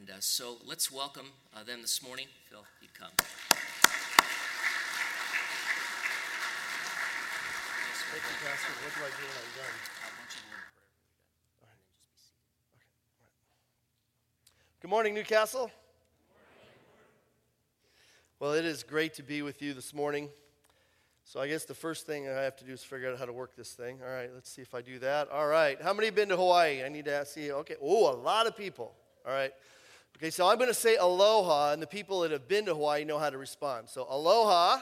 And so let's welcome them this morning. Phil, you come. Thank you, Pastor. What do I do when I'm done? I want you to lead prayer when you're done, All right. and then just be seated. Good morning, Newcastle. Well, it is great to be with you this morning. So I guess the first thing I have to do is figure out how to work this thing. All right, let's see if I do that. All right, how many have been to Hawaii? I need to see. Okay, oh, a lot of people. All right. Okay, so I'm going to say aloha, and the people that have been to Hawaii know how to respond. So aloha.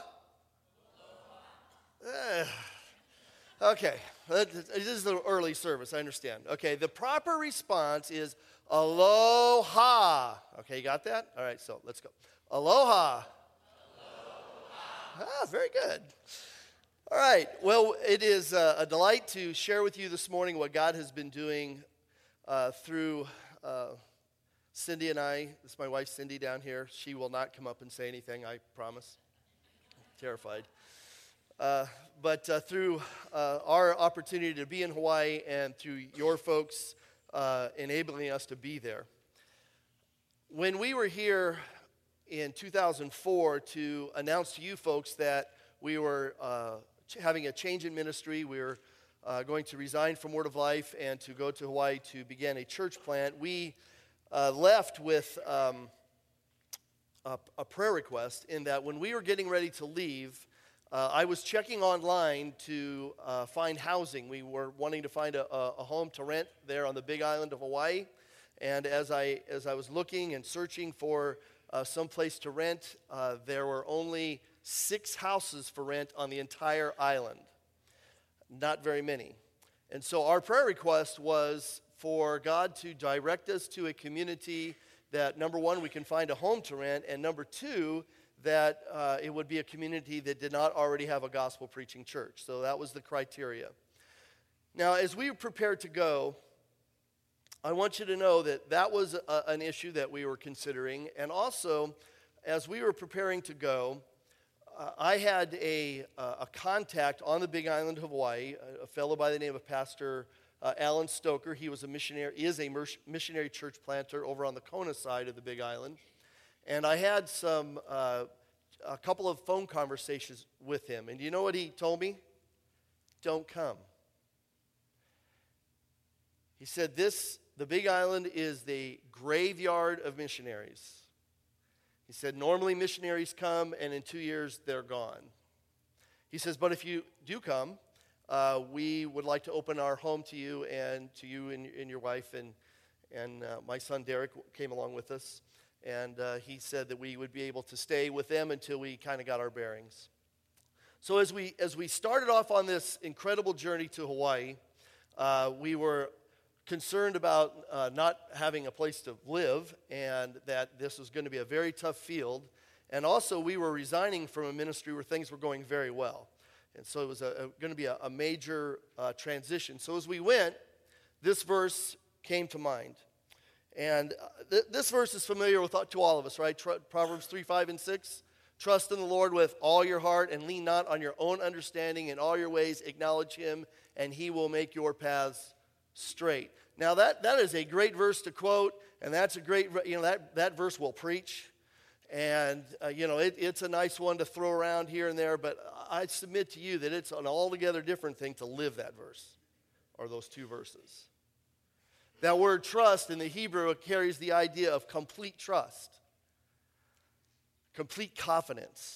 Aloha. Okay, this is the early service, I understand. Okay, the proper response is aloha. Okay, you got that? All right, so let's go. Aloha. Ah, very good. All right, well, it is a delight to share with you this morning what God has been doing through Cindy and I. This is my wife, Cindy, down here. She will not come up and say anything, I promise. I'm terrified. But through our opportunity to be in Hawaii and through your folks enabling us to be there. When we were here in 2004 to announce to you folks that we were having a change in ministry, we were going to resign from Word of Life and to go to Hawaii to begin a church plant, we left with a prayer request in that when we were getting ready to leave, I was checking online to find housing. We were wanting to find a home to rent there on the Big Island of Hawaii. And as I was looking and searching for some place to rent, there were only 6 houses for rent on the entire island. Not very many. And so our prayer request was for God to direct us to a community that, number one, we can find a home to rent, and number two, that it would be a community that did not already have a gospel preaching church. So that was the criteria. Now, as we prepared to go, I want you to know that that was an issue that we were considering. And also, as we were preparing to go, I had a contact on the Big Island of Hawaii, a fellow by the name of Pastor Alan Stoker. He was a missionary church planter over on the Kona side of the Big Island. And I had a couple of phone conversations with him. And do you know what he told me? Don't come. He said the Big Island is the graveyard of missionaries. He said normally missionaries come and in 2 years they're gone. He says, but if you do come, we would like to open our home to you and your wife and my son Derek came along with us. And he said that we would be able to stay with them until we kind of got our bearings. So as we started off on this incredible journey to Hawaii, we were concerned about not having a place to live and that this was going to be a very tough field. And also we were resigning from a ministry where things were going very well. And so it was going to be a major transition. So as we went, this verse came to mind. And this verse is familiar to all of us, right? Proverbs 3, 5, and 6. Trust in the Lord with all your heart and lean not on your own understanding. In all your ways acknowledge him, and he will make your paths straight. Now that is a great verse to quote, and that's a great, that verse will preach. And, it's a nice one to throw around here and there, but I submit to you that it's an altogether different thing to live that verse, or those 2 verses. That word trust in the Hebrew carries the idea of complete trust, complete confidence.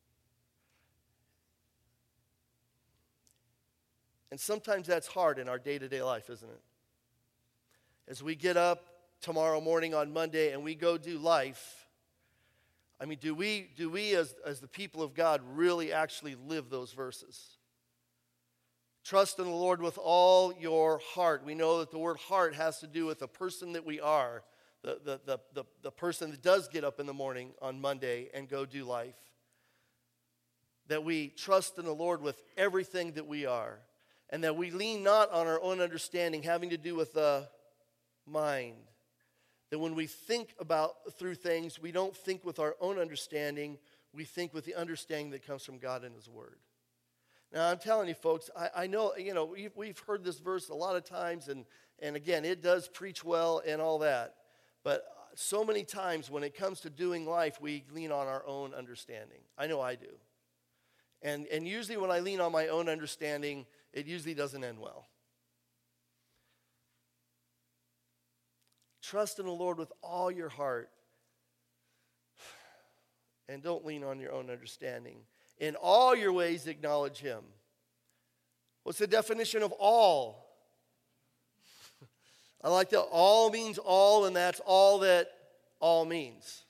And sometimes that's hard in our day-to-day life, isn't it? As we get up tomorrow morning on Monday and we go do life, I mean, do we as the people of God really actually live those verses? Trust in the Lord with all your heart. We know that the word heart has to do with the person that we are, the person that does get up in the morning on Monday and go do life. That we trust in the Lord with everything that we are. And that we lean not on our own understanding, having to do with the mind. That when we think through things, we don't think with our own understanding, we think with the understanding that comes from God and his word. Now, I'm telling you, folks, I know, we've heard this verse a lot of times, and again, it does preach well and all that. But so many times when it comes to doing life, we lean on our own understanding. I know I do. And usually when I lean on my own understanding, it usually doesn't end well. Trust in the Lord with all your heart. And don't lean on your own understanding. In all your ways, acknowledge him. What's the definition of all? I like that all means all, and that's all that all means.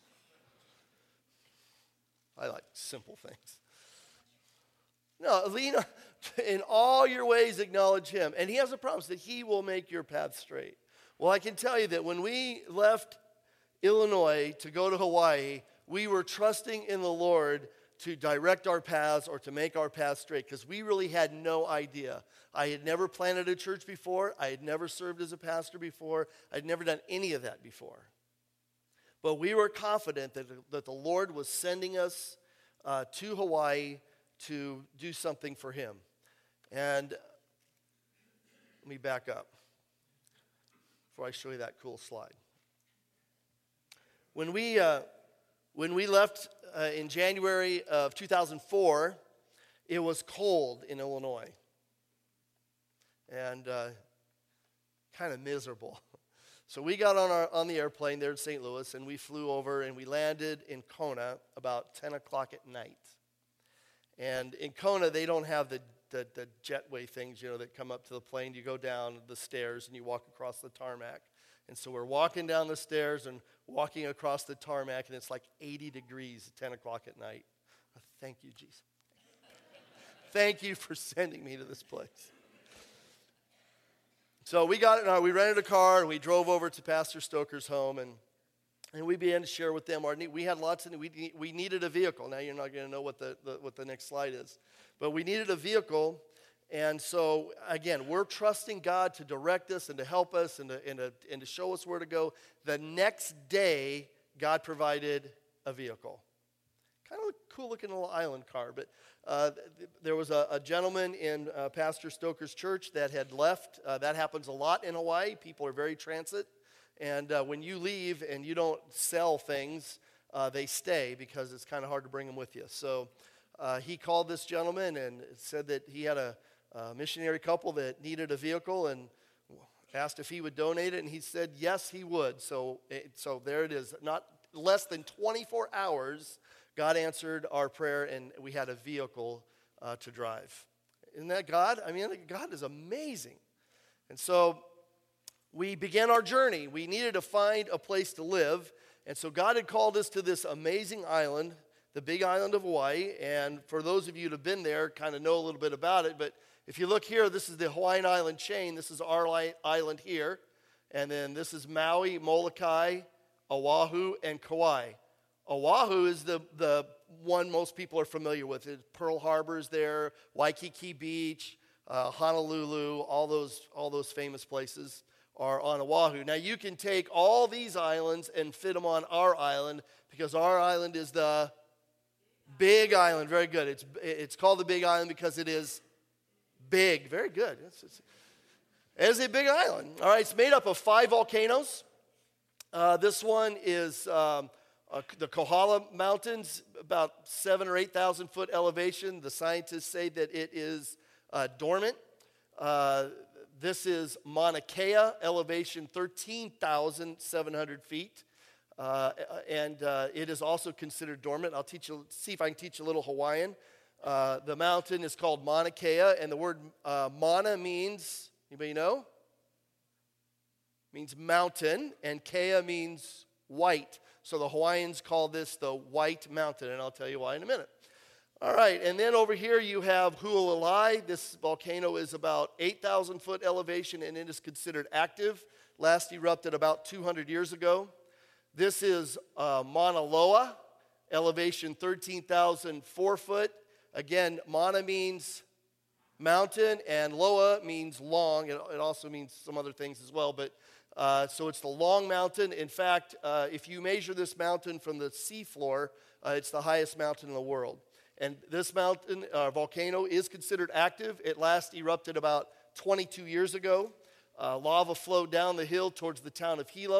I like simple things. No, lean on, in all your ways, acknowledge him. And he has a promise that he will make your path straight. Well, I can tell you that when we left Illinois to go to Hawaii, we were trusting in the Lord to direct our paths or to make our paths straight because we really had no idea. I had never planted a church before. I had never served as a pastor before. I'd never done any of that before. But we were confident that the Lord was sending us to Hawaii to do something for him. And let me back up before I show you that cool slide. When we left in January of 2004, it was cold in Illinois and kind of miserable. So we got on the airplane there in St. Louis, and we flew over, and we landed in Kona about 10 o'clock at night. And in Kona, they don't have the jetway things, that come up to the plane. You go down the stairs, and you walk across the tarmac. And so we're walking down the stairs and walking across the tarmac, and it's like 80 degrees at 10 o'clock at night. Thank you, Jesus. Thank you for sending me to this place. So we rented a car, and we drove over to Pastor Stoker's home, and we began to share with them our need. We had lots of we needed a vehicle. Now you're not going to know what the next slide is, but we needed a vehicle. And so, again, we're trusting God to direct us and to help us and to show us where to go. The next day, God provided a vehicle. Kind of a cool-looking little island car. But there was a gentleman in Pastor Stoker's church that had left. That happens a lot in Hawaii. People are very transit. And when you leave and you don't sell things, they stay because it's kind of hard to bring them with you. So he called this gentleman and said that he had a missionary couple that needed a vehicle and asked if he would donate it, and he said yes, he would. So there it is. Not less than 24 hours, God answered our prayer, and we had a vehicle to drive. Isn't that God? I mean, God is amazing. And so we began our journey. We needed to find a place to live, and so God had called us to this amazing island, the Big Island of Hawaii. And for those of you that have been there, kind of know a little bit about it, but if you look here, this is the Hawaiian island chain. This is our island here. And then this is Maui, Molokai, Oahu, and Kauai. Oahu is the one most people are familiar with. Pearl Harbor is there, Waikiki Beach, Honolulu, all those famous places are on Oahu. Now you can take all these islands and fit them on our island because our island is the Big Island. Very good. It's called the Big Island because it is big. Very good. It is a big island. All right, it's made up of 5 volcanoes. This one is the Kohala Mountains, about 7,000 or 8,000 foot elevation. The scientists say that it is dormant. This is Mauna Kea, elevation 13,700 feet. And it is also considered dormant. See if I can teach a little Hawaiian. The mountain is called Mauna Kea, and the word Mauna means, anybody know? Means mountain, and Kea means white. So the Hawaiians call this the White Mountain, and I'll tell you why in a minute. All right, and then over here you have Hualalai. This volcano is about 8,000 foot elevation, and it is considered active. Last erupted about 200 years ago. This is Mauna Loa, elevation 13,004 foot. Again, Mauna means mountain, and Loa means long. It also means some other things as well, but so it's the long mountain. In fact, if you measure this mountain from the seafloor, it's the highest mountain in the world. And this mountain, volcano, is considered active. It last erupted about 22 years ago. Lava flowed down the hill towards the town of Hilo,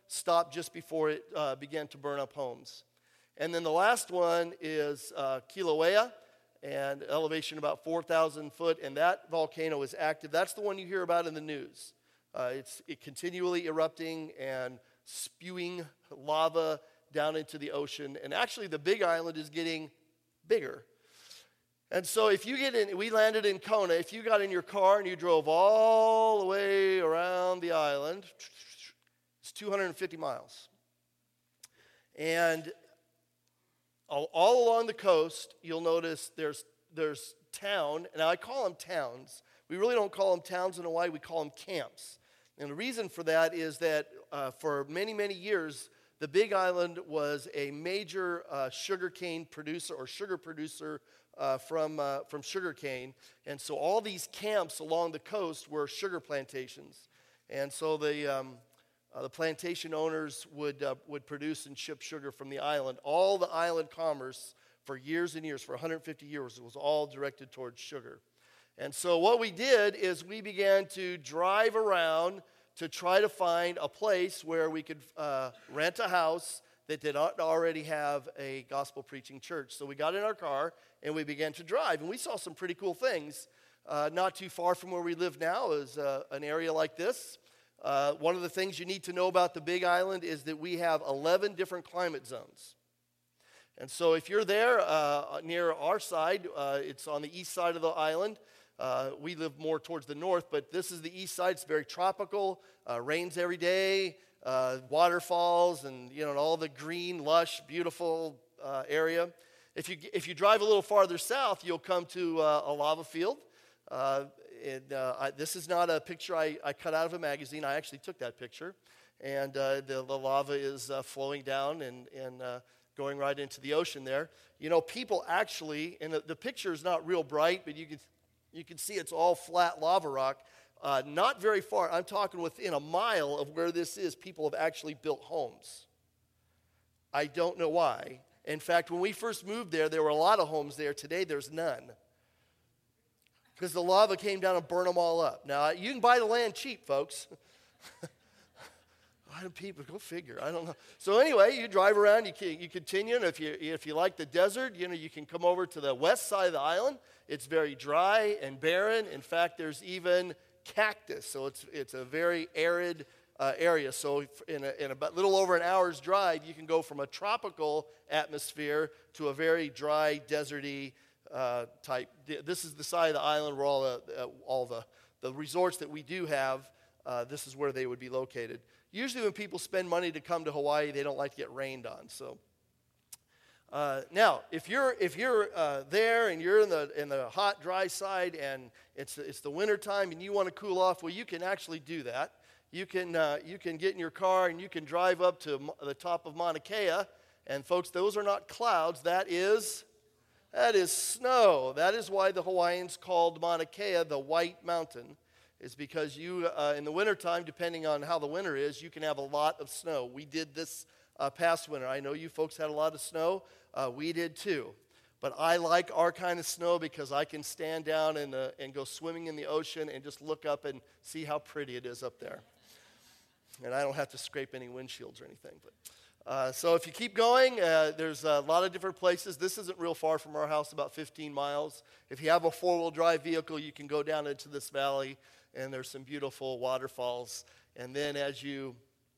stopped just before it began to burn up homes. And then the last one is Kilauea, and elevation about 4,000 foot, and that volcano is active. That's the one you hear about in the news. It's continually erupting and spewing lava down into the ocean. And actually, the Big Island is getting bigger. And so if you get in, we landed in Kona. If you got in your car and you drove all the way around the island, it's 250 miles. And all along the coast, you'll notice there's town. Now, I call them towns. We really don't call them towns in Hawaii. We call them camps. And the reason for that is that for many, many years, the Big Island was a major sugarcane producer or sugar producer from sugarcane. And so all these camps along the coast were sugar plantations. And so the plantation owners would produce and ship sugar from the island. All the island commerce for years and years, for 150 years, was all directed towards sugar. And so what we did is we began to drive around to try to find a place where we could rent a house that did not already have a gospel preaching church. So we got in our car and we began to drive. And we saw some pretty cool things. Not too far from where we live now is an area like this. One of the things you need to know about the Big Island is that we have 11 different climate zones. And so if you're there near our side, it's on the east side of the island. We live more towards the north, but this is the east side. It's very tropical, rains every day, waterfalls, and all the green, lush, beautiful area. If you drive a little farther south, you'll come to a lava field. This is not a picture I cut out of a magazine. I actually took that picture, and the lava is flowing down and going right into the ocean there. People actually, and the picture is not real bright, but you can see it's all flat lava rock. Not very far, I'm talking within a mile of where this is, people have actually built homes. I don't know why. In fact, when we first moved there were a lot of homes there. Today, there's none. Because the lava came down and burned them all up. Now, you can buy the land cheap, folks. Why do people, go figure, I don't know. So anyway, you drive around, you continue, and if you like the desert, you can come over to the west side of the island. It's very dry and barren. In fact, there's even cactus, so it's a very arid area. So in a little over an hour's drive, you can go from a tropical atmosphere to a very dry, deserty type. This is the side of the island where all the resorts that we do have, this is where they would be located. Usually when people spend money to come to Hawaii, they don't like to get rained on. So now, if you're there and you're in the hot, dry side and it's the winter time and you want to cool off, well, you can actually do that. You can get in your car and you can drive up to the top of Mauna Kea. And folks, those are not clouds. That is snow. That is why the Hawaiians called Mauna Kea the White Mountain. Is because you, in the wintertime, depending on how the winter is, you can have a lot of snow. We did this past winter. I know you folks had a lot of snow. We did too. But I like our kind of snow because I can stand down and go swimming in the ocean and just look up and see how pretty it is up there. And I don't have to scrape any windshields or anything. But so if you keep going, there's a lot of different places. This isn't real far from our house, about 15 miles. If you have a four-wheel drive vehicle, you can go down into this valley. And there's some beautiful waterfalls. And then as you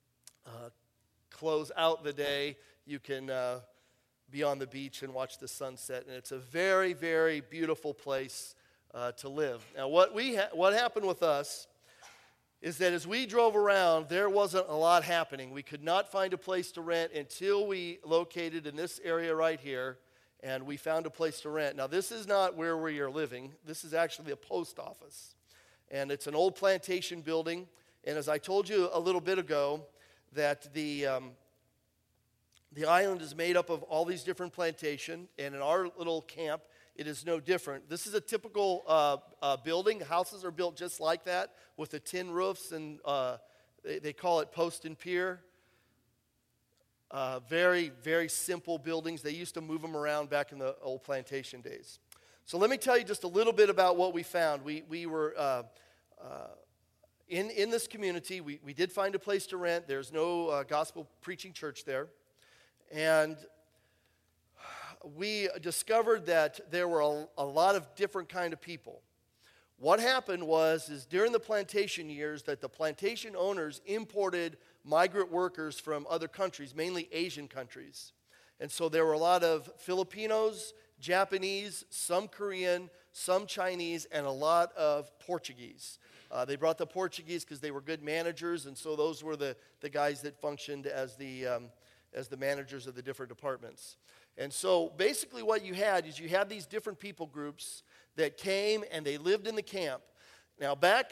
close out the day, you can be on the beach and watch the sunset. And it's a very, very beautiful place to live. Now, what happened with us is that as we drove around, there wasn't a lot happening. We could not find a place to rent until we located in this area right here, and we found a place to rent. Now, this is not where we are living. This is actually a post office. And it's an old plantation building. And as I told you a little bit ago, that the island is made up of all these different plantations. And in our little camp, it is no different. This is a typical building. Houses are built just like that with the tin roofs. And they call it post and pier. Very, very simple buildings. They used to move them around back in the old plantation days. So let me tell you just a little bit about what we found. We were in this community, we did find a place to rent. There's no gospel preaching church there. And we discovered that there were a lot of different kind of people. What happened is during the plantation years that the plantation owners imported migrant workers from other countries, mainly Asian countries. And so there were a lot of Filipinos, Japanese, some Korean, some Chinese, and a lot of Portuguese. They brought the Portuguese because they were good managers, and so those were the guys that functioned as the managers of the different departments. And so basically what you had these different people groups that came and they lived in the camp. Now back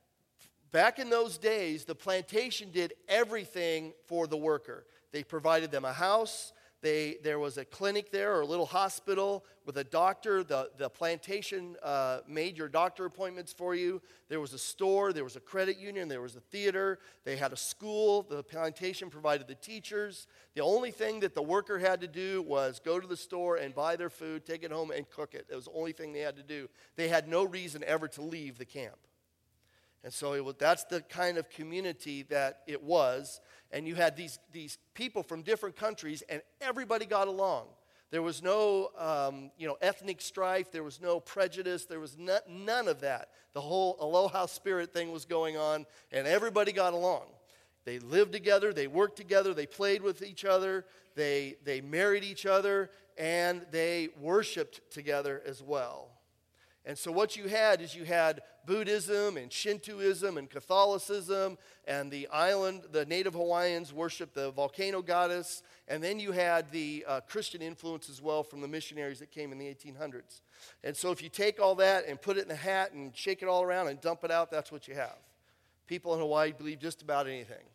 in those days, the plantation did everything for the worker. They provided them a house. There was a clinic there or a little hospital with a doctor. The plantation made your doctor appointments for you. There was a store. There was a credit union. There was a theater. They had a school. The plantation provided the teachers. The only thing that the worker had to do was go to the store and buy their food, take it home, and cook it. It was the only thing they had to do. They had no reason ever to leave the camp. And so that's the kind of community that it was. And you had these people from different countries, and everybody got along. There was no ethnic strife. There was no prejudice. There was none of that. The whole aloha spirit thing was going on, and everybody got along. They lived together. They worked together. They played with each other. They married each other, and they worshiped together as well. And so what you had Buddhism and Shintoism and Catholicism, and the native Hawaiians worshiped the volcano goddess, and then you had the Christian influence as well from the missionaries that came in the 1800s. And so if you take all that and put it in a hat and shake it all around and dump it out, that's what you have. People in Hawaii believe just about anything.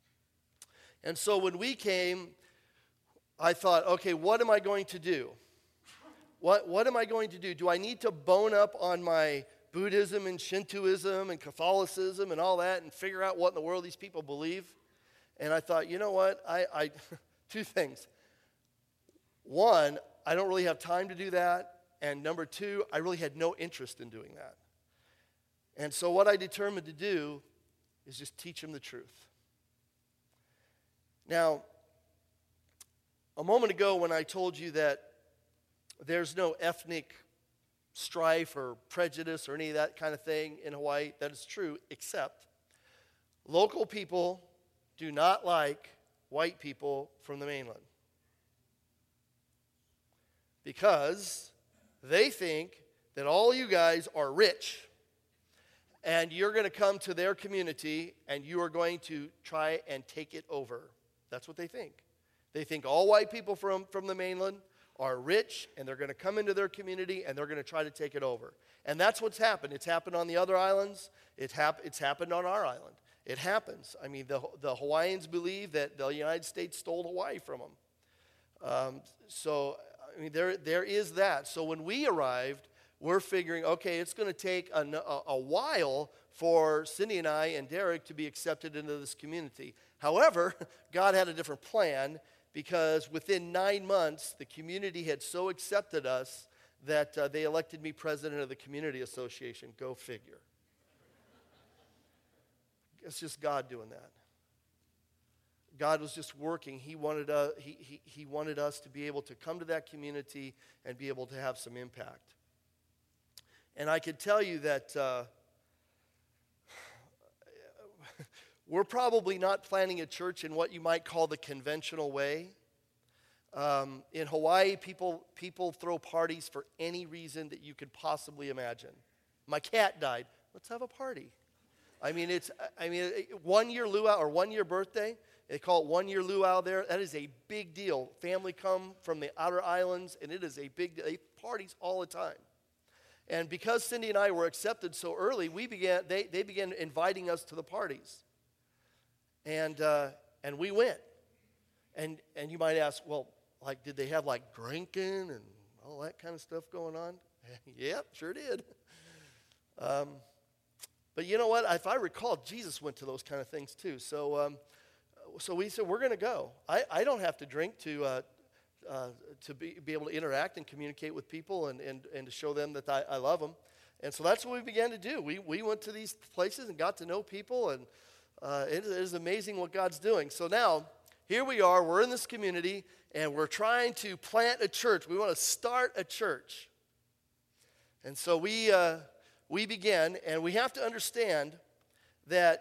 And so when we came, I thought, okay, what am I going to do? What am I going to do? Do I need to bone up on my Buddhism and Shintoism and Catholicism and all that and figure out what in the world these people believe? And I thought, you know what? I two things. One, I don't really have time to do that. And number two, I really had no interest in doing that. And so what I determined to do is just teach them the truth. Now, a moment ago when I told you that there's no ethnic strife or prejudice or any of that kind of thing in Hawaii, that is true, except local people do not like white people from the mainland. Because they think that all you guys are rich and you're going to come to their community and you are going to try and take it over. That's what they think. They think all white people from the mainland are rich, and they're going to come into their community, and they're going to try to take it over. And that's what's happened. It's happened on the other islands. It's happened on our island. It happens. I mean, the Hawaiians believe that the United States stole Hawaii from them. So, I mean, there is that. So when we arrived, we're figuring, okay, it's going to take a while for Cindy and I and Derek to be accepted into this community. However, God had a different plan, because within 9 months, the community had so accepted us that they elected me president of the community association. Go figure. It's just God doing that. God was just working. He wanted us to be able to come to that community and be able to have some impact. And I could tell you that we're probably not planning a church in what you might call the conventional way. In Hawaii, people throw parties for any reason that you could possibly imagine. My cat died. Let's have a party. I mean, 1 year luau or 1 year birthday. They call it 1 year luau there. That is a big deal. Family come from the outer islands, and it is a big deal. They parties all the time. And because Cindy and I were accepted so early, they began inviting us to the parties. And we went. And you might ask, well, like, did they have like drinking and all that kind of stuff going on? Yep, sure did. But you know what? If I recall, Jesus went to those kind of things too. So we said, we're going to go. I don't have to drink to be able to interact and communicate with people and to show them that I love them. And so that's what we began to do. We went to these places and got to know people, and it is amazing what God's doing. So now, here we are, we're in this community, and we're trying to plant a church. We want to start a church. And so we began, and we have to understand that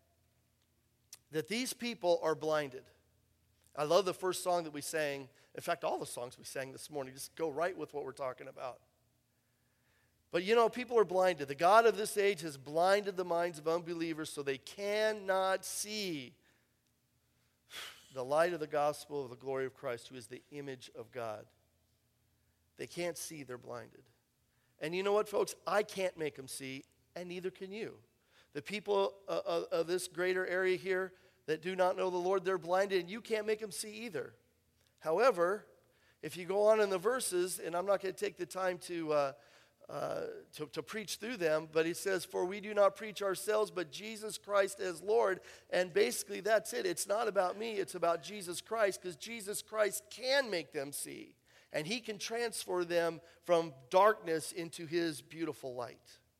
these people are blinded. I love the first song that we sang. In fact, all the songs we sang this morning just go right with what we're talking about. But people are blinded. The God of this age has blinded the minds of unbelievers so they cannot see the light of the gospel of the glory of Christ, who is the image of God. They can't see, they're blinded. And you know what, folks? I can't make them see, and neither can you. The people of this greater area here that do not know the Lord, they're blinded, and you can't make them see either. However, if you go on in the verses, and I'm not going to take the time to preach through them, but he says, for we do not preach ourselves, but Jesus Christ as Lord. And basically that's it. It's not about me, it's about Jesus Christ, because Jesus Christ can make them see. And he can transfer them from darkness into his beautiful light.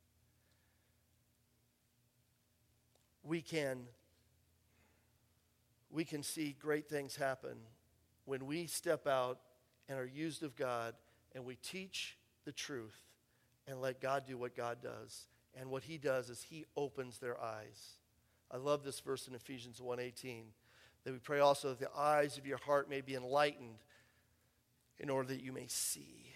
We can see great things happen when we step out and are used of God, and we teach the truth and let God do what God does. And what he does is he opens their eyes. I love this verse in Ephesians 1:18, that we pray also that the eyes of your heart may be enlightened in order that you may see.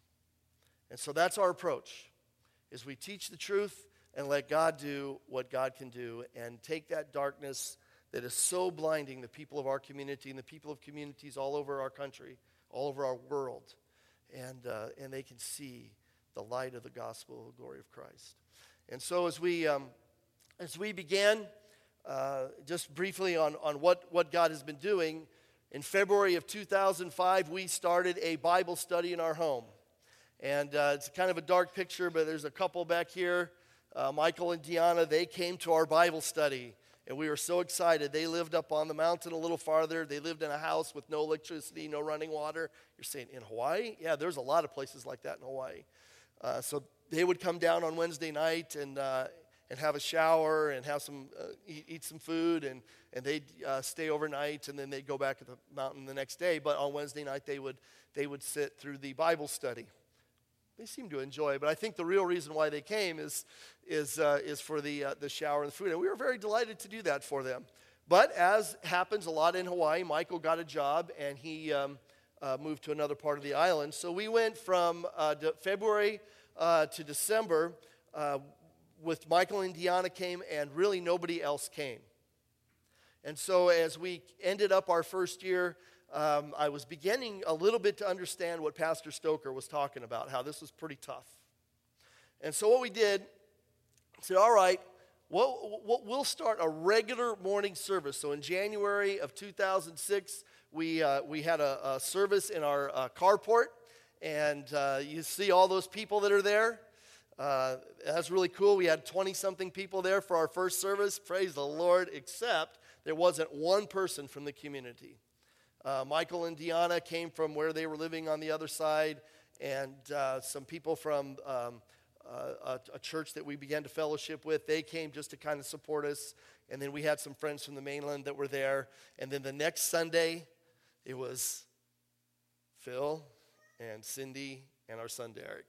And so that's our approach, is we teach the truth and let God do what God can do, and take that darkness that is so blinding the people of our community and the people of communities all over our country, all over our world, and they can see the light of the gospel of the glory of Christ. And so as we began, just briefly on what God has been doing, in February of 2005, we started a Bible study in our home. And it's kind of a dark picture, but there's a couple back here, Michael and Deanna. They came to our Bible study, and we were so excited. They lived up on the mountain a little farther. They lived in a house with no electricity, no running water. You're saying, in Hawaii? Yeah, there's a lot of places like that in Hawaii. So they would come down on Wednesday night and have a shower and have some eat some food, and they'd stay overnight, and then they'd go back to the mountain the next day. But on Wednesday night they would sit through the Bible study. They seemed to enjoy it, but I think the real reason why they came is for the shower and the food, and we were very delighted to do that for them. But as happens a lot in Hawaii, Michael got a job, and he moved to another part of the island. So we went from February to December with Michael and Deanna came, and really nobody else came. And so as we ended up our first year, I was beginning a little bit to understand what Pastor Stoker was talking about, how this was pretty tough. And so what we did, said, all right, we'll start a regular morning service. So in January of 2006, we had a service in our carport, and you see all those people that are there. That's really cool. We had 20-something people there for our first service. Praise the Lord, except there wasn't one person from the community. Michael and Deanna came from where they were living on the other side, and some people from a church that we began to fellowship with, they came just to kind of support us. And then we had some friends from the mainland that were there. And then the next Sunday, it was Phil and Cindy and our son Derek.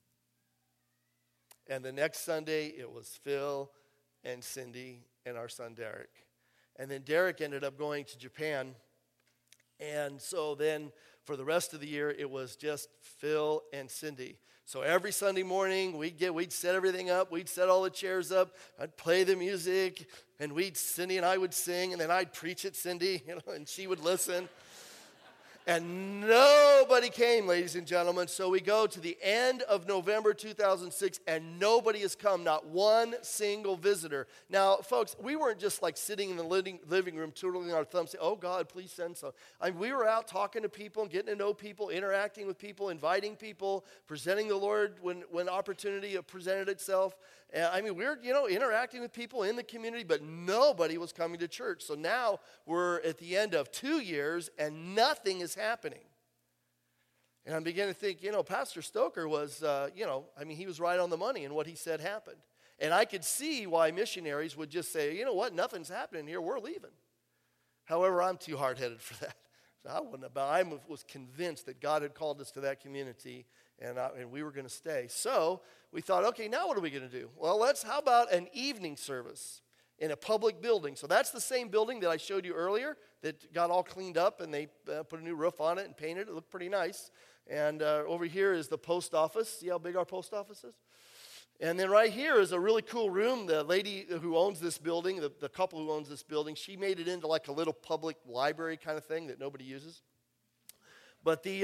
And the next Sunday, it was Phil and Cindy and our son Derek. And then Derek ended up going to Japan. And so then for the rest of the year, it was just Phil and Cindy. So every Sunday morning, we'd set everything up. We'd set all the chairs up. I'd play the music, and Cindy and I would sing, and then I'd preach at Cindy, and she would listen. And nobody came, ladies and gentlemen. So we go to the end of November 2006, and nobody has come, not one single visitor. Now, folks, we weren't just like sitting in the living room twiddling our thumbs, saying, oh, God, please send some. I mean, we were out talking to people and getting to know people, interacting with people, inviting people, presenting the Lord when opportunity presented itself. I mean, we're, interacting with people in the community, but nobody was coming to church. So now we're at the end of 2 years, and nothing is happening. And I'm beginning to think, Pastor Stoker was, he was right on the money in what he said happened. And I could see why missionaries would just say, you know what, nothing's happening here, we're leaving. However, I'm too hard-headed for that. So I was convinced that God had called us to that community, and we were going to stay. So we thought, okay, now what are we going to do? Well, how about an evening service in a public building? So that's the same building that I showed you earlier that got all cleaned up, and they put a new roof on it and painted it. It looked pretty nice. And over here is the post office. See how big our post office is? And then right here is a really cool room. The lady who owns this building, the couple who owns this building, she made it into like a little public library kind of thing that nobody uses. But the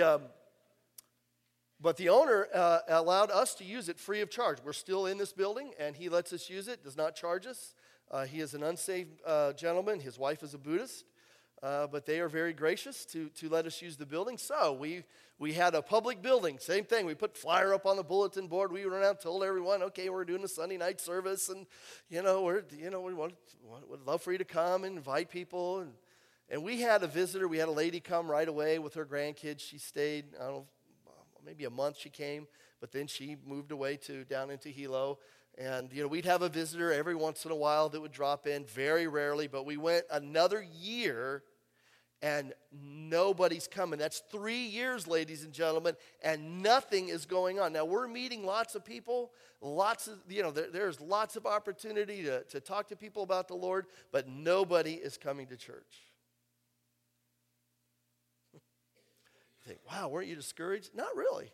owner allowed us to use it free of charge. We're still in this building, and he lets us use it, does not charge us. He is an unsaved gentleman. His wife is a Buddhist. But they are very gracious to let us use the building. So we had a public building, same thing. We put flyer up on the bulletin board. We went out and told everyone, okay, we're doing a Sunday night service, and we would love for you to come and invite people. And we had a visitor. We had a lady come right away with her grandkids. She stayed, I don't know, maybe a month she came, but then she moved away down into Hilo. And, we'd have a visitor every once in a while that would drop in, very rarely, but we went another year and nobody's coming. That's 3 years, ladies and gentlemen, and nothing is going on. Now, we're meeting lots of people, there's lots of opportunity to talk to people about the Lord, but nobody is coming to church. You think, wow, weren't you discouraged? Not really.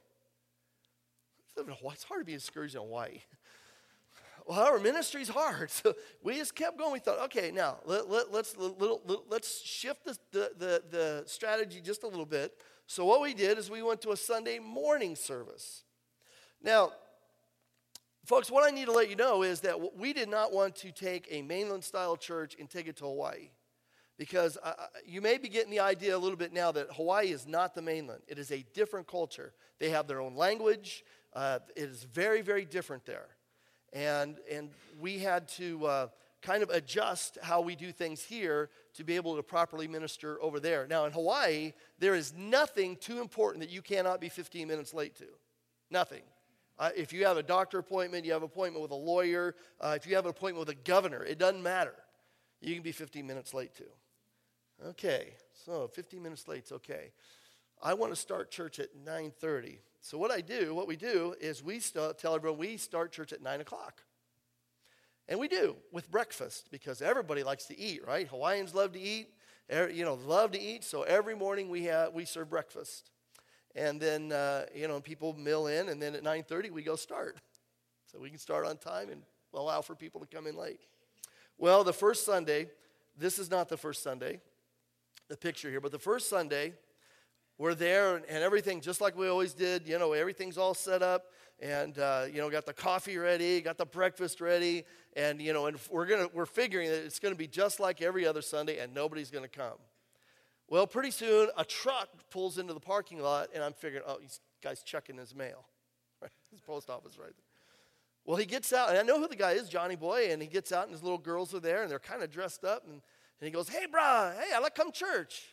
It's hard to be discouraged in Hawaii. Well, our ministry's hard, so we just kept going. We thought, okay, now let's shift the strategy just a little bit. So what we did is we went to a Sunday morning service. Now, folks, what I need to let you know is that we did not want to take a mainland-style church and take it to Hawaii, because you may be getting the idea a little bit now that Hawaii is not the mainland. It is a different culture. They have their own language. It is very, very different there. And we had to kind of adjust how we do things here to be able to properly minister over there. Now, in Hawaii, there is nothing too important that you cannot be 15 minutes late to. Nothing. If you have a doctor appointment, you have an appointment with a lawyer, if you have an appointment with a governor, it doesn't matter. You can be 15 minutes late too. Okay, so 15 minutes late's okay. I want to start church at 9:30. So what we do is we tell everyone we start church at 9 o'clock. And we do, with breakfast, because everybody likes to eat, right? Hawaiians love to eat, so every morning we serve breakfast. And then, people mill in, and then at 9:30 we go start. So we can start on time and allow for people to come in late. Well, the first Sunday, this is not the first Sunday, the picture here, but the first Sunday, we're there, and everything, just like we always did, everything's all set up, and, got the coffee ready, got the breakfast ready, and, and we're figuring that it's going to be just like every other Sunday, and nobody's going to come. Well, pretty soon, a truck pulls into the parking lot, and I'm figuring, this guy's checking his mail, right? His post office right there. Well, he gets out, and I know who the guy is, Johnny Boy, and he gets out, and his little girls are there, and they're kind of dressed up, and he goes, hey, brah, hey, I like to come to church.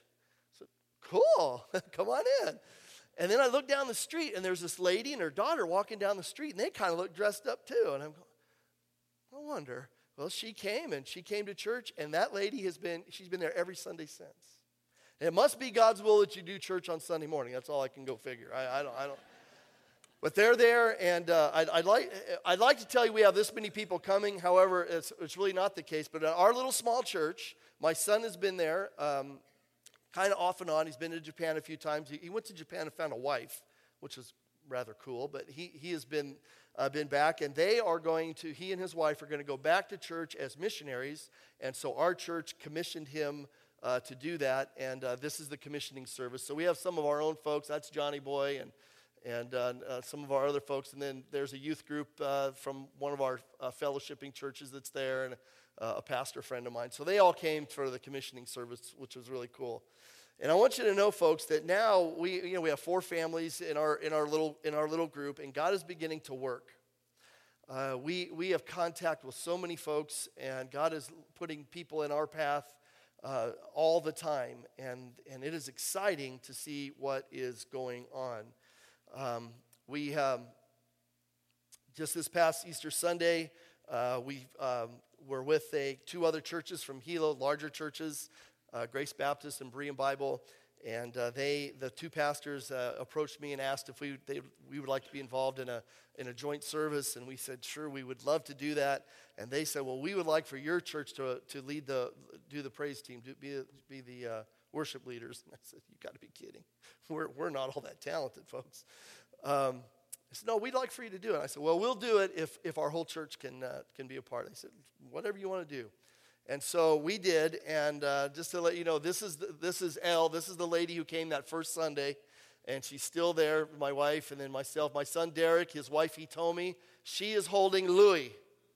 Cool, come on in. And then I look down the street, and there's this lady and her daughter walking down the street, and they kind of look dressed up too. And I'm going, no wonder. Well, she came to church, and that lady she's been there every Sunday since. And it must be God's will that you do church on Sunday morning. That's all I can go figure. I don't. But they're there, and I'd like to tell you we have this many people coming. However, it's really not the case. But at our little small church, my son has been there. Kind of off and on. He's been to Japan a few times. He went to Japan and found a wife, which is rather cool. But he has been back, and he and his wife are going to go back to church as missionaries. And so our church commissioned him to do that, and this is the commissioning service. So we have some of our own folks. That's Johnny Boy and some of our other folks. And then there's a youth group from one of our fellowshipping churches that's there, and a pastor friend of mine. So they all came for the commissioning service, which was really cool. And I want you to know, folks, that now we have 4 families in our little group, and God is beginning to work. We have contact with so many folks, and God is putting people in our path all the time, and it is exciting to see what is going on. We just this past Easter Sunday, we were with two other churches from Hilo, larger churches, Grace Baptist and Berean Bible, and the two pastors approached me and asked if we would like to be involved in a joint service, and we said sure, we would love to do that. And they said, well, we would like for your church to do the praise team, to be the worship leaders. And I said, you got to be kidding. We're not all that talented, folks. I said, no, we'd like for you to do it. I said, well, we'll do it if our whole church can be a part. I said, whatever you want to do. And so we did, and just to let you know, this is Elle. This is the lady who came that first Sunday, and she's still there, my wife, and then myself. My son, Derek, his wife, Hitomi, she is holding Louis,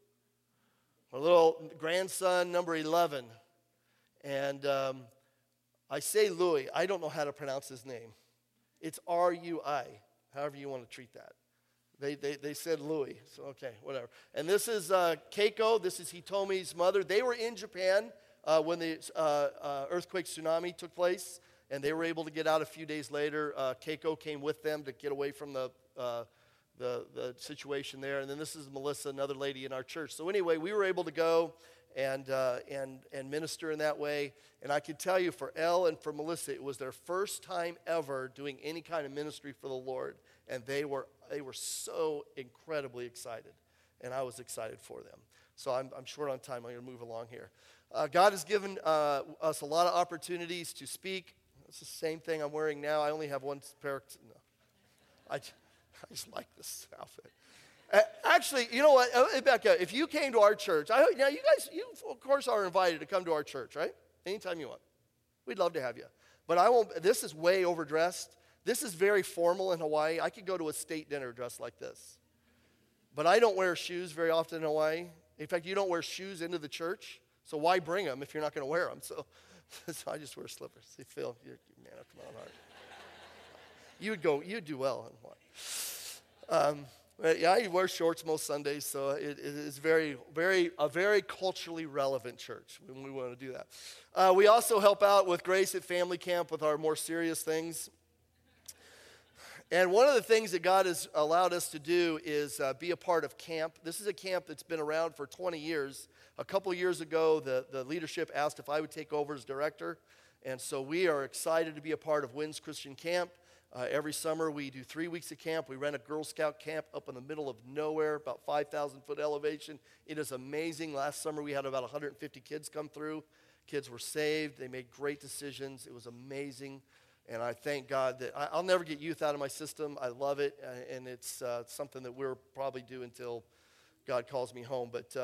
our little grandson, number 11. And I say Louis. I don't know how to pronounce his name. It's R-U-I, however you want to treat that. They said Louis, so okay, whatever. And this is Keiko. This is Hitomi's mother. They were in Japan when the earthquake tsunami took place, and they were able to get out a few days later. Keiko came with them to get away from the situation there. And then this is Melissa, another lady in our church. So anyway, we were able to go and minister in that way. And I can tell you, for Elle and for Melissa, it was their first time ever doing any kind of ministry for the Lord, and they were so incredibly excited, and I was excited for them. So I'm short on time. I'm going to move along here. God has given us a lot of opportunities to speak. It's the same thing I'm wearing now. I only have one pair. No, I just like this outfit. Actually, you know what? Back up. If you came to our church, now you guys, you of course are invited to come to our church, right? Anytime you want. We'd love to have you. But I won't. This is way overdressed. This is very formal in Hawaii. I could go to a state dinner dressed like this. But I don't wear shoes very often in Hawaii. In fact, you don't wear shoes into the church. So why bring them if you're not going to wear them? So I just wear slippers. See, Phil, you're man up, come on, hard. You'd do well in Hawaii. Yeah, I wear shorts most Sundays, so it is a very culturally relevant church when we want to do that. We also help out with Grace at Family Camp with our more serious things. And one of the things that God has allowed us to do is be a part of camp. This is a camp that's been around for 20 years. A couple years ago, the leadership asked if I would take over as director. And so we are excited to be a part of Winds Christian Camp. Every summer we do 3 weeks of camp. We rent a Girl Scout camp up in the middle of nowhere, about 5,000 foot elevation. It is amazing. Last summer we had about 150 kids come through. Kids were saved. They made great decisions. It was amazing. And I thank God that I'll never get youth out of my system. I love it, and it's something that we'll probably do until God calls me home. But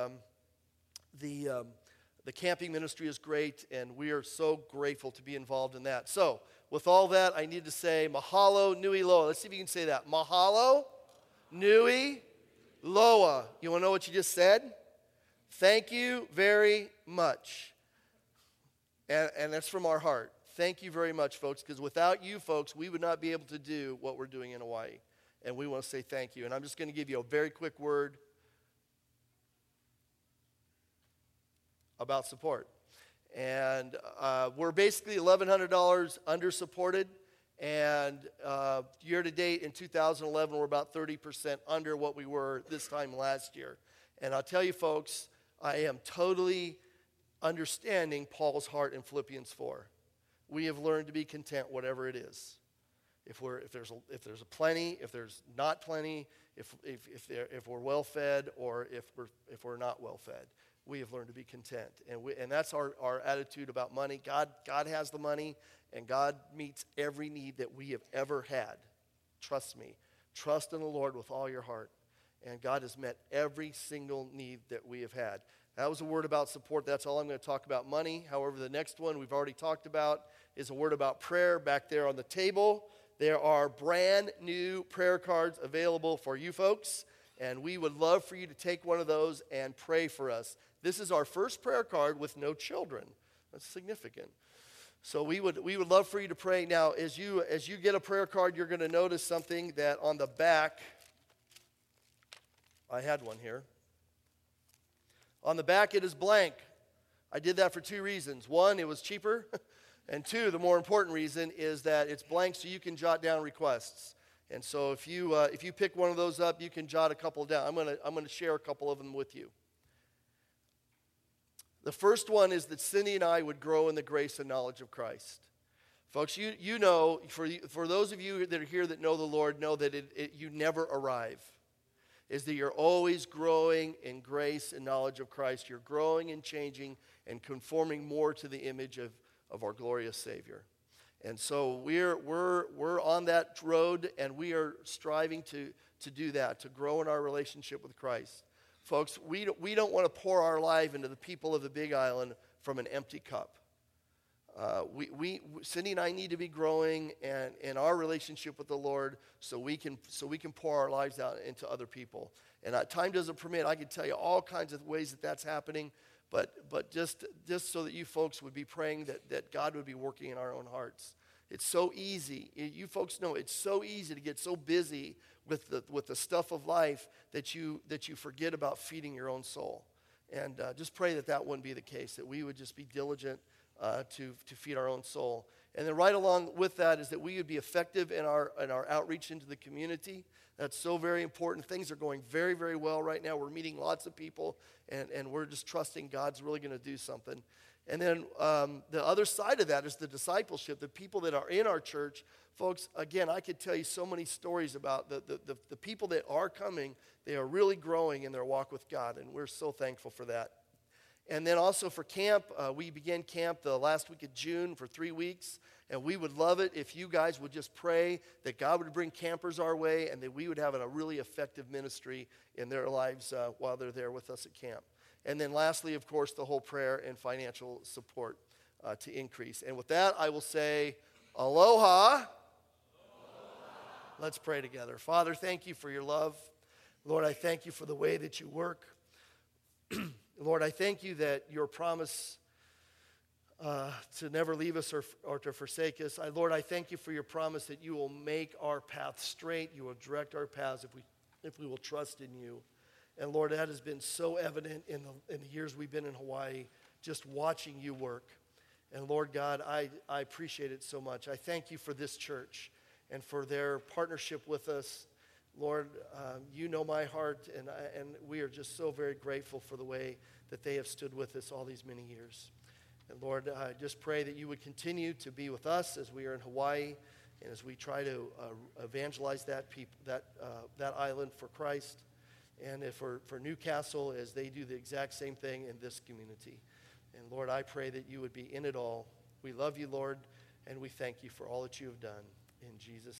the camping ministry is great, and we are so grateful to be involved in that. So with all that, I need to say mahalo nui loa. Let's see if you can say that. Mahalo nui loa. You want to know what you just said? Thank you very much. And that's from our heart. Thank you very much, folks, because without you folks, we would not be able to do what we're doing in Hawaii. And we want to say thank you. And I'm just going to give you a very quick word about support. And we're basically $1,100 under-supported. And year-to-date in 2011, we're about 30% under what we were this time last year. And I'll tell you, folks, I am totally understanding Paul's heart in Philippians 4. We have learned to be content, whatever it is. If there's a plenty, if there's not plenty, if we're well fed, or if we're not well fed, we have learned to be content, and that's our attitude about money. God has the money, and God meets every need that we have ever had. Trust me, trust in the Lord with all your heart, and God has met every single need that we have had. That was a word about support. That's all I'm going to talk about money. However, the next one we've already talked about is a word about prayer back there on the table. There are brand new prayer cards available for you folks, and we would love for you to take one of those and pray for us. This is our first prayer card with no children. That's significant. So we would love for you to pray. Now, as you get a prayer card, you're going to notice something that on the back, I had one here. On the back, it is blank. I did that for two reasons. One, it was cheaper. And two, the more important reason is that it's blank so you can jot down requests. And so if you pick one of those up, you can jot a couple down. I'm gonna share a couple of them with you. The first one is that Cindy and I would grow in the grace and knowledge of Christ. Folks, you know, for those of you that are here that know the Lord, know that you never arrive. Is that you're always growing in grace and knowledge of Christ. You're growing and changing and conforming more to the image of our glorious Savior. And so we're on that road, and we are striving to do that, to grow in our relationship with Christ. Folks, we don't want to pour our life into the people of the Big Island from an empty cup. Cindy and I need to be growing in our relationship with the Lord so we can pour our lives out into other people. And time doesn't permit. I can tell you all kinds of ways that that's happening, but just so that you folks would be praying that God would be working in our own hearts. It's so easy. You folks know it's so easy to get so busy with the stuff of life that you forget about feeding your own soul. And just pray that wouldn't be the case, that we would just be diligent to feed our own soul. And then right along with that is that we would be effective in our outreach into the community. That's so very important. Things are going very, very well right now. We're meeting lots of people, and we're just trusting God's really going to do something. And then the other side of that is the discipleship, the people that are in our church. Folks, again, I could tell you so many stories about the people that are coming. They are really growing in their walk with God, and we're so thankful for that. And then also for camp, we began camp the last week of June for 3 weeks. And we would love it if you guys would just pray that God would bring campers our way and that we would have a really effective ministry in their lives while they're there with us at camp. And then lastly, of course, the whole prayer and financial support to increase. And with that, I will say, aloha. Aloha. Let's pray together. Father, thank you for your love. Lord, I thank you for the way that you work. Lord, I thank you that your promise to never leave us or to forsake us. Lord, I thank you for your promise that you will make our path straight. You will direct our paths if we will trust in you. And Lord, that has been so evident in the years we've been in Hawaii, just watching you work. And Lord God, I appreciate it so much. I thank you for this church and for their partnership with us. Lord, you know my heart, and we are just so very grateful for the way that they have stood with us all these many years. And Lord, I just pray that you would continue to be with us as we are in Hawaii and as we try to evangelize that island for Christ, and for Newcastle as they do the exact same thing in this community. And Lord, I pray that you would be in it all. We love you, Lord, and we thank you for all that you have done. In Jesus'